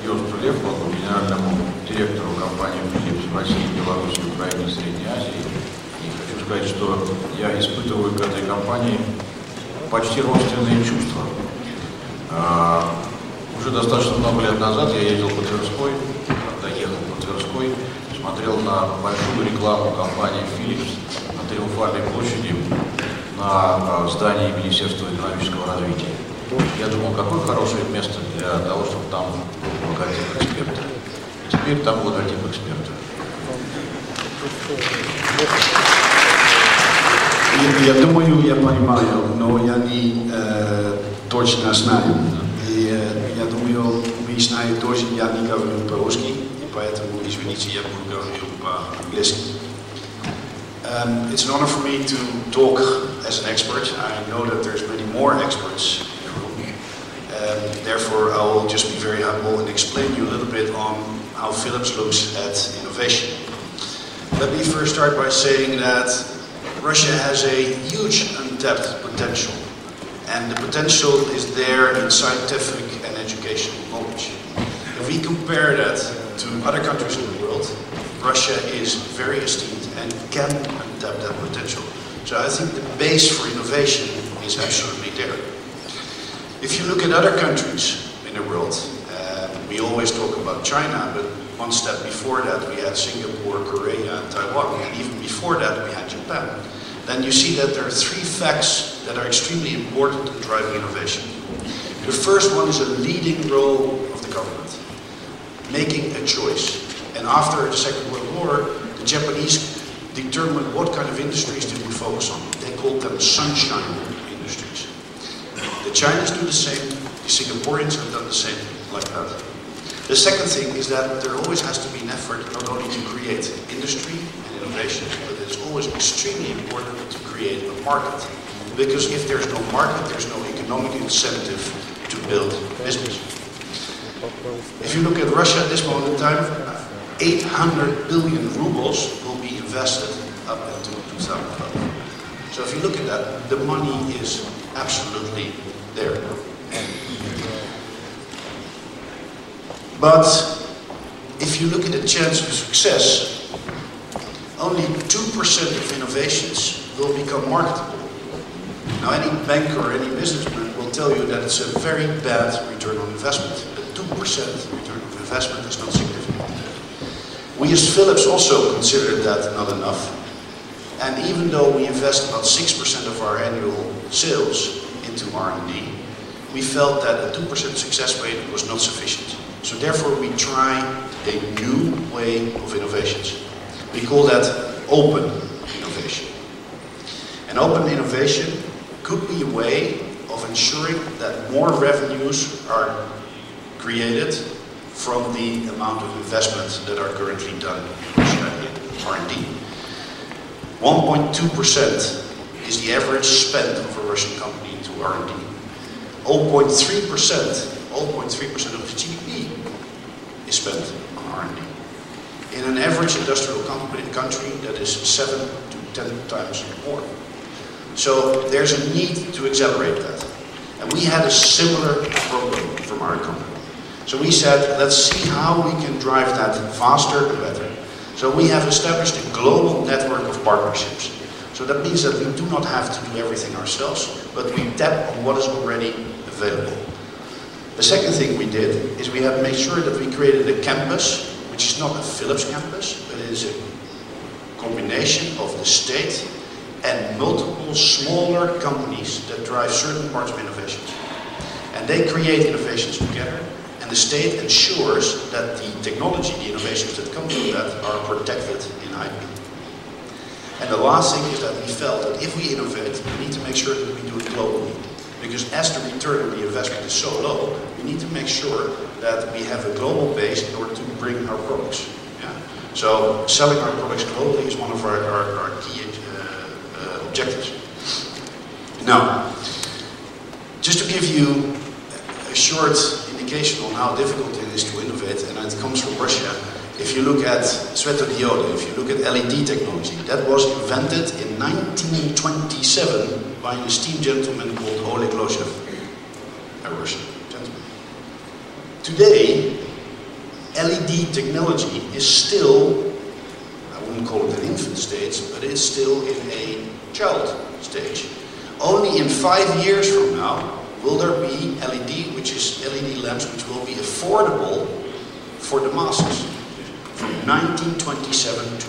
Петровичу Левкову, генеральному директору компании Philips в России, Беларуси, Украине и Средней Азии. И хочу сказать, что я испытываю к этой компании почти родственные чувства. Уже достаточно много лет назад я ездил по Тверской, когда ехал по Тверской, смотрел на большую рекламу компании Philips на Триумфальной площади на здании Министерства экономического развития. Я думал, какое хорошее место для того, чтобы там был логотип эксперта. И теперь там логотип эксперта. Я думаю, я понимаю, но я не точно знаю. И я думаю, вы знаете тоже, я не говорю по-русски, и поэтому, извините, я буду говорить по-английски. It's an honor for me to talk as an expert. I know that there's many more experts in the room. Therefore, I will just be very humble and explain you a little bit on how Philips looks at innovation. Let me first start by saying that Russia has a huge untapped potential. And the potential is there in scientific and educational knowledge. If we compare that to other countries in the world, Russia is very esteemed and can untap that potential. So I think the base for innovation is absolutely there. If you look at other countries in the world, we always talk about China, but one step before that we had Singapore, Korea, and Taiwan, and even before that we had Japan. Then you see that there are three facts that are extremely important in driving innovation. The first one is a leading role of the government, making a choice. And after the Second World War, the Japanese determined what kind of industries to we focus on. They called them sunshine industries. The Chinese do the same, the Singaporeans have done the same like that. The second thing is that there always has to be an effort not only to create industry and innovation, but it's always extremely important to create a market. Because if there's no market, there's no economic incentive to build business. If you look at Russia at this moment in time, 800 billion rubles will be invested up until 2012. So if you look at that, the money is absolutely there. But if you look at the chance of success, only 2% of innovations will become marketable. Now any banker or any businessman will tell you that it's a very bad return on investment. But 2% return on investment is not significant. We as Philips also considered that not enough. And even though we invest about 6% of our annual sales into R&D, we felt that a 2% success rate was not sufficient. So therefore we try a new way of innovations. We call that open innovation. And open innovation could be a way of ensuring that more revenues are created from the amount of investments that are currently done in R&D. 1.2% is the average spend of a Russian company into R&D. 0.3% of the GDP is spent on R&D. In an average industrial country, that is 7 to 10 times more. So there's a need to accelerate that. And we had a similar program from our company. So we said, let's see how we can drive that faster and better. So we have established a global network of partnerships. So that means that we do not have to do everything ourselves, but we tap on what is already available. The second thing we did is we have made sure that we created a campus, which is not a Philips campus, but it is a combination of the state and multiple smaller companies that drive certain parts of innovations. And they create innovations together, and the state ensures that the technology, the innovations that come from that are protected in IP. And the last thing is that we felt that if we innovate, we need to make sure that we do it globally. Because as the return on the investment is so low, we need to make sure that we have a global base in order to bring our products. Yeah? So selling our products globally is one of our key objectives. Now, just to give you a short indication on how difficult it is to innovate, and it comes from Russia. If you look at svetodiode, if you look at LED technology, that was invented in 1927 by an esteemed gentleman called Oleg Losev, a Russian gentleman. Today, LED technology is still, I wouldn't call it an infant stage, but it's still in a child stage. Only in 5 years from now will there be LED, which is LED lamps, which will be affordable for the masses. From 1927 to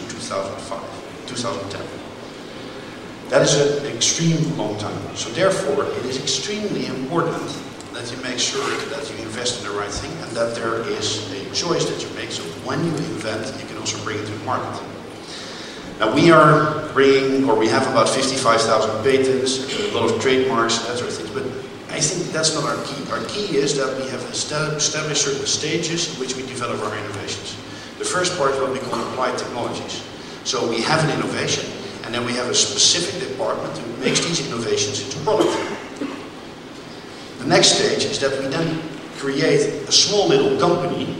2010. That is an extreme long time. So therefore, it is extremely important that you make sure that you invest in the right thing and that there is a choice that you make. So when you invent, you can also bring it to the market. Now we are bringing, or we have about 55,000 patents, a lot of trademarks, that sort of things, but I think that's not our key. Our key is that we have established certain stages in which we develop our innovations. The first part is what we call applied technologies. So we have an innovation, and then we have a specific department who makes these innovations into product. The next stage is that we then create a small little company,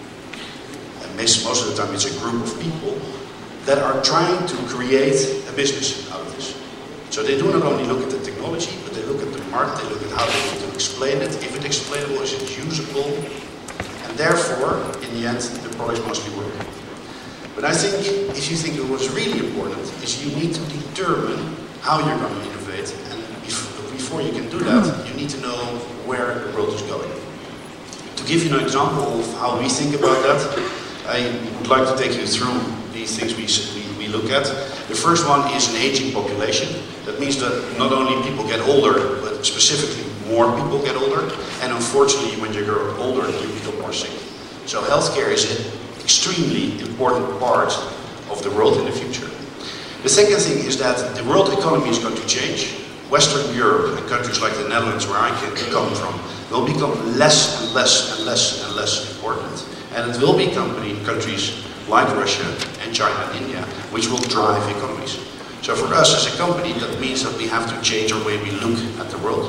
and most of the time it's a group of people, that are trying to create a business out of this. So they do not only look at the technology, but they look at the market, they look at how they need to explain it, if it's explainable, is it usable, and therefore, in the end, the products mostly work. But I think, if you think what's really important, is you need to determine how you're going to innovate, and before you can do that, you need to know where the world is going. To give you an example of how we think about that, I would like to take you through these things we look at. The first one is an aging population. That means that not only people get older, but specifically more people get older. And unfortunately, when you grow older, you become more sick. So healthcare is an extremely important part of the world in the future. The second thing is that the world economy is going to change. Western Europe and countries like the Netherlands, where I come from, will become less and less and less and less important. And it will be countries like Russia and China and India, which will drive economies. So for us as a company, that means that we have to change our way we look at the world.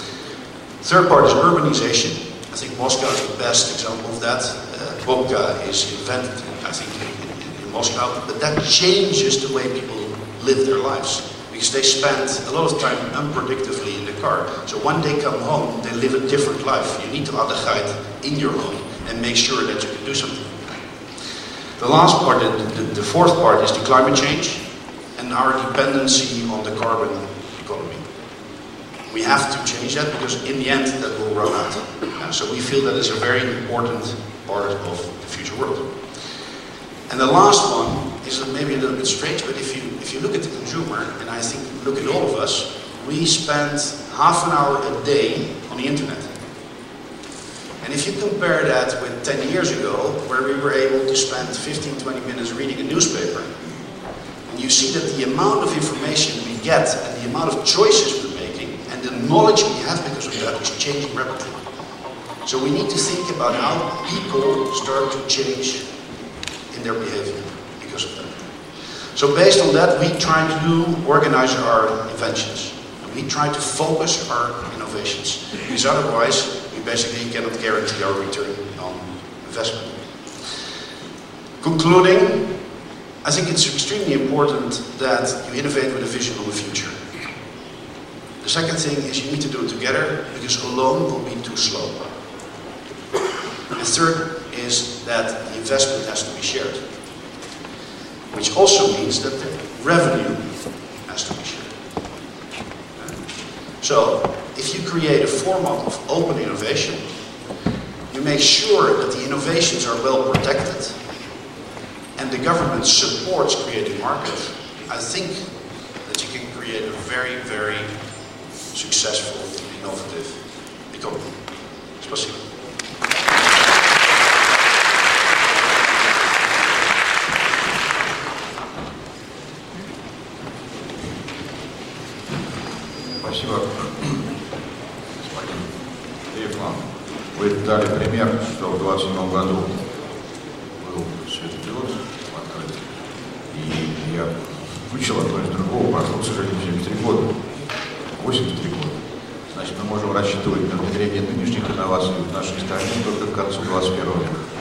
Third part is urbanization. I think Moscow is the best example of that. Vodka is invented, I think, in Moscow, but that changes the way people live their lives. Because they spend a lot of time unpredictably in the car. So when they come home, they live a different life. You need to adequate in your home and make sure that you can do something. The last part, the fourth part, is the climate change and our dependency on the carbon economy. We have to change that because in the end that will run out. So we feel that is a very important part of the future world. And the last one is maybe a little bit strange, but if you look at the consumer, and I think look at all of us, we spend half an hour a day on the internet. And if you compare that with 10 years ago, where we were able to spend 15-20 minutes reading a newspaper, and you see that the amount of information we get and the amount of choices we're making and the knowledge we have because of that is changing rapidly. So we need to think about how people start to change in their behavior because of that. So based on that, we try to organize our inventions. And we try to focus our innovations, because otherwise we basically cannot guarantee our return on investment. Concluding, I think it's extremely important that you innovate with a vision on the future. The second thing is you need to do it together, because alone will be too slow. And third is that the investment has to be shared, which also means that the revenue has to be shared. So, if you create a format of open innovation, you make sure that the innovations are well protected, and the government supports creating markets, I think that you can create a very, very successful, innovative economy. Спасибо. Спасибо, господин Лейфман. Вы дали пример, что в 1927 году был светодиод открыт. И я вычел одно из другого, прошло, к сожалению, 73 года. 83 года. Значит, мы можем рассчитывать на внедрение нынешних инноваций в нашей стране только к концу 21 века.